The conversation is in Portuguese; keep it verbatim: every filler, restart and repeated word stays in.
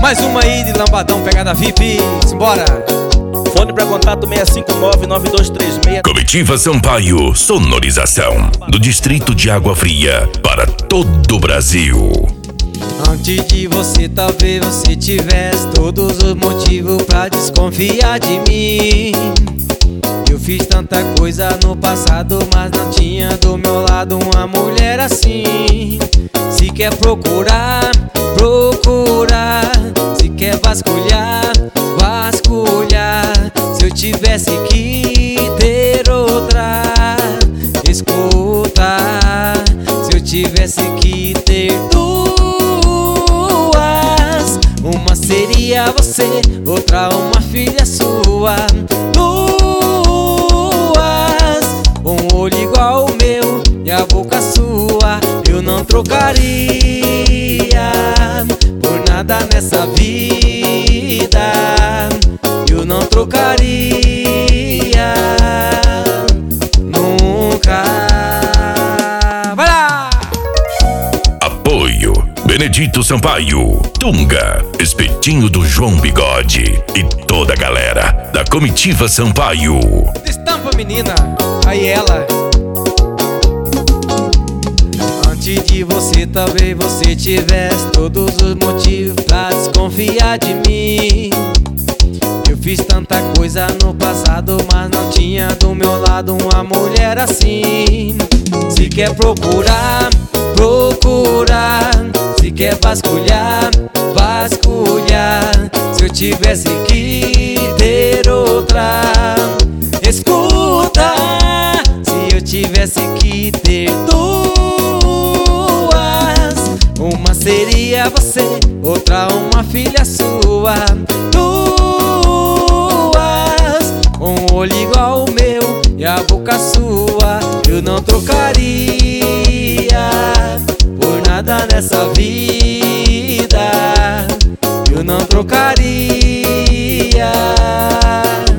Mais uma aí de lambadão, pegada V I P. Simbora. Fone pra contato seis cinco nove, nove dois três seis. Comitiva Sampaio, sonorização do distrito de Água Fria para todo o Brasil. Antes de você, talvez você tivesse todos os motivos pra desconfiar de mim. Eu fiz tanta coisa no passado, mas não tinha do meu lado uma mulher assim. Se quer procurar, procurar. Se quer vasculhar, vasculhar. Se eu tivesse que ter outra, escuta. Se eu tivesse que ter duas, uma seria você, outra uma filha sua. Duas, um olho igual ao meu e a boca sua. Eu não trocaria por nada nessa vida. Eu não trocaria nunca. Vai lá! Apoio Benedito Sampaio, Tunga, Espetinho do João Bigode e toda a galera da Comitiva Sampaio. Estampa, menina, aí ela. Antes de você, talvez você tivesse todos os motivos pra desconfiar de mim. Eu fiz tanta coisa no passado, mas não tinha do meu lado uma mulher assim. Se quer procurar, procurar. Se quer vasculhar, vasculhar. Se eu tivesse que ter outra, escuta. Se eu tivesse que ter duas, uma seria você, outra uma filha sua. Duas, um olho igual ao meu e a boca sua. Eu não trocaria por nada nessa vida. Eu não trocaria.